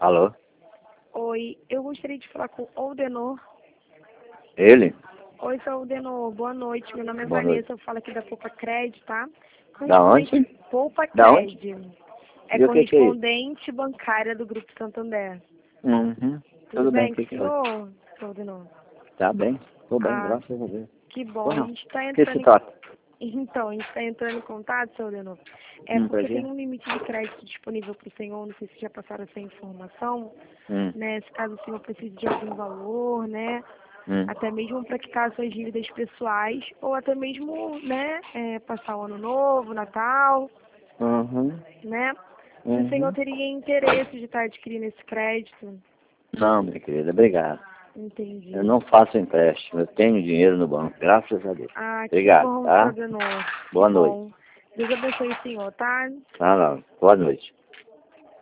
Alô? Oi, eu gostaria de falar com o Aldenor. Ele? Oi, seu Aldenor, boa noite. Meu nome é Boa noite. Vanessa, eu falo aqui da Poupa Cred, tá? Da onde? Poupa Da onde? Cred. É E o que é isso? correspondente bancária do Grupo Santander. Uhum. Tudo bem O com o que foi? senhor, seu Aldenor? Tá bem. Tô bem, Ah, graças a Deus. que bom. Ou A não? gente está O que se entrando trata? Então, a gente está entrando em contato, seu Aldenor. É Pra porque tem quê? um limite de crédito disponível para o senhor, não sei se já passaram essa informação, Hum. né? Se caso o senhor precise de algum valor, né? Hum. Até mesmo para quitar suas dívidas pessoais, ou até mesmo, né, passar o ano novo, Natal, Uhum. né? Se o senhor Uhum. teria interesse de estar adquirindo esse crédito, Não, minha querida, obrigado. entendi. Eu não faço empréstimo, eu tenho dinheiro no banco, graças a Deus. Ah, que Obrigado, bom, seu tá? Adenor. Que Boa noite. bom. Deus abençoe o senhor, tá? Não. Boa noite.